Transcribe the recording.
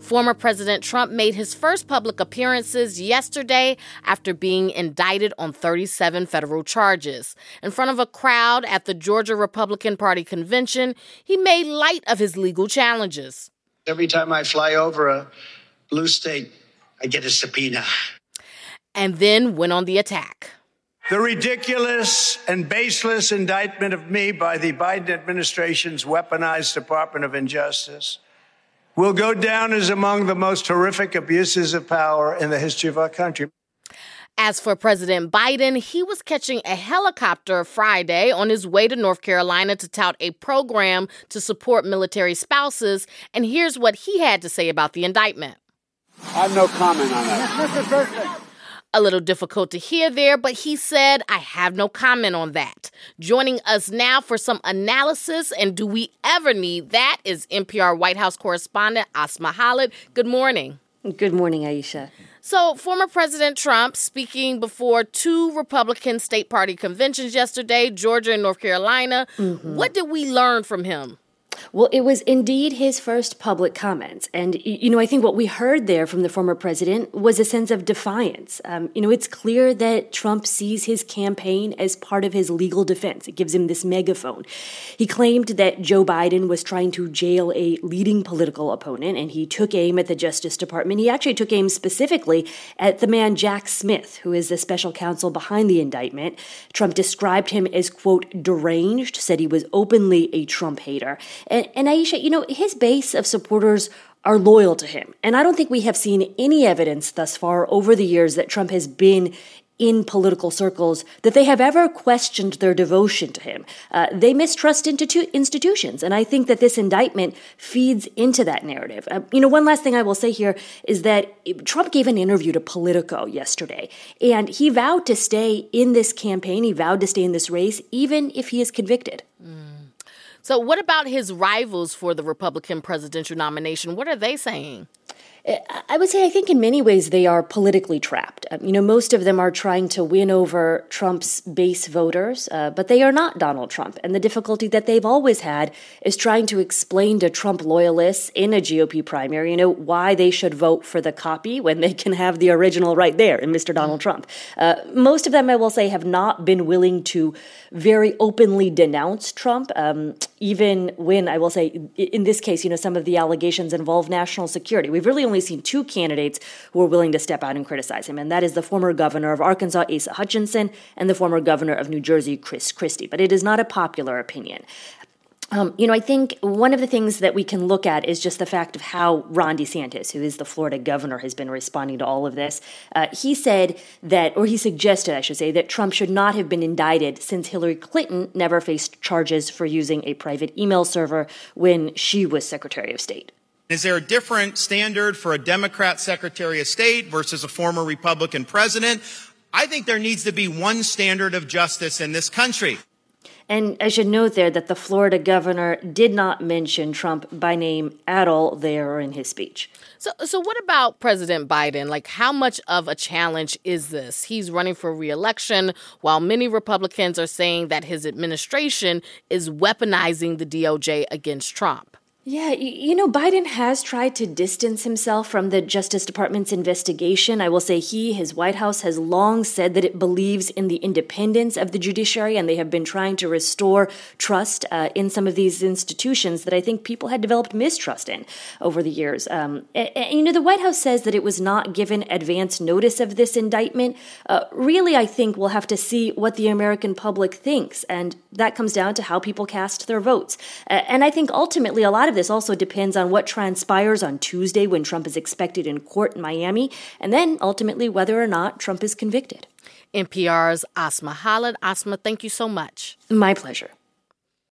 Former President Trump made his first public appearances yesterday after being indicted on 37 federal charges. In front of a crowd at the Georgia Republican Party convention, he made light of his legal challenges. Every time I fly over a blue state, I get a subpoena. And then went on the attack. The ridiculous and baseless indictment of me by the Biden administration's weaponized Department of Injustice will go down as among the most horrific abuses of power in the history of our country. As for President Biden, he was catching a helicopter Friday on his way to North Carolina to tout a program to support military spouses. And here's what he had to say about the indictment. I have no comment on that. Mr. President. A little difficult to hear there, but he said, I have no comment on that. Joining us now for some analysis, and do we ever need that, is NPR White House correspondent Asma Khalid. Good morning. Good morning, Aisha. So, former President Trump speaking before two Republican state party conventions yesterday, Georgia and North Carolina. What did we learn from him? Well, it was indeed his first public comments. And, I think what we heard there from the former president was a sense of defiance. It's clear that Trump sees his campaign as part of his legal defense. It gives him this megaphone. He claimed that Joe Biden was trying to jail a leading political opponent, and he took aim at the Justice Department. He actually took aim specifically at the man Jack Smith, who is the special counsel behind the indictment. Trump described him as, quote, deranged, said he was openly a Trump hater. And Aisha, his base of supporters are loyal to him. And I don't think we have seen any evidence thus far over the years that Trump has been in political circles that they have ever questioned their devotion to him. They mistrust institutions. And I think that this indictment feeds into that narrative. One last thing I will say here is that Trump gave an interview to Politico yesterday, and he vowed to stay in this campaign. He vowed to stay in this race, even if he is convicted. So what about his rivals for the Republican presidential nomination? What are they saying? I would say I think in many ways they are politically trapped. Most of them are trying to win over Trump's base voters, but they are not Donald Trump. And the difficulty that they've always had is trying to explain to Trump loyalists in a GOP primary, why they should vote for the copy when they can have the original right there in Mr. Donald Trump. Most of them, I will say, have not been willing to very openly denounce Trump, even when, I will say, in this case, some of the allegations involve national security. We've really only seen two candidates who are willing to step out and criticize him, and that is the former governor of Arkansas, Asa Hutchinson, and the former governor of New Jersey, Chris Christie. But it is not a popular opinion. I think one of the things that we can look at is just the fact of how Ron DeSantis, who is the Florida governor, has been responding to all of this. He said that, or he suggested, I should say, that Trump should not have been indicted since Hillary Clinton never faced charges for using a private email server when she was Secretary of State. Is there a different standard for a Democrat Secretary of State versus a former Republican president? I think there needs to be one standard of justice in this country. And I should note there that the Florida governor did not mention Trump by name at all there or in his speech. So what about President Biden? How much of a challenge is this? He's running for re-election while many Republicans are saying that his administration is weaponizing the DOJ against Trump. Yeah, Biden has tried to distance himself from the Justice Department's investigation. I will say his White House has long said that it believes in the independence of the judiciary, and they have been trying to restore trust in some of these institutions that I think people had developed mistrust in over the years. The White House says that it was not given advance notice of this indictment. Really, I think we'll have to see what the American public thinks, and that comes down to how people cast their votes. And I think ultimately a lot of this also depends on what transpires on Tuesday when Trump is expected in court in Miami, and then ultimately whether or not Trump is convicted. NPR's Asma Khalid. Asma, thank you so much. My pleasure.